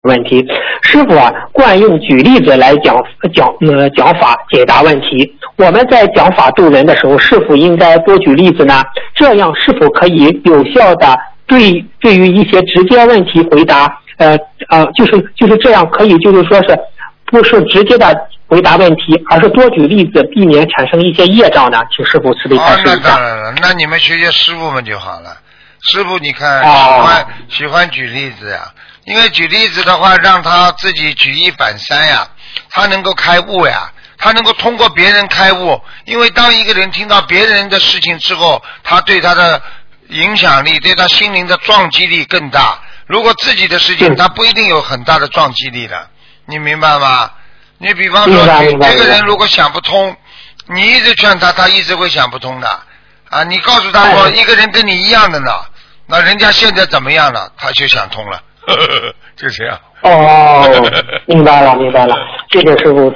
问题。师傅啊，惯用举例子来讲法解答问题。我们在讲法度人的时候，是否应该多举例子呢？这样是否可以有效的对于一些直接问题回答？就是这样，可以就是说是不是直接的回答问题，而是多举例子，避免产生一些业障呢？请师傅慈悲开示一下。 那当然了，那你们学学师傅们就好了。师傅你看喜欢举例子呀。因为举例子的话，让他自己举一反三呀，他能够开悟呀，他能够通过别人开悟。因为当一个人听到别人的事情之后，他对他的影响力，对他心灵的撞击力更大。如果自己的事情，他不一定有很大的撞击力的，你明白吗？你比方说，这个人如果想不通，你一直劝他，他一直会想不通的啊。你告诉他说，一个人跟你一样的呢，那人家现在怎么样了，他就想通了。就这样。 明白了，谢谢师傅。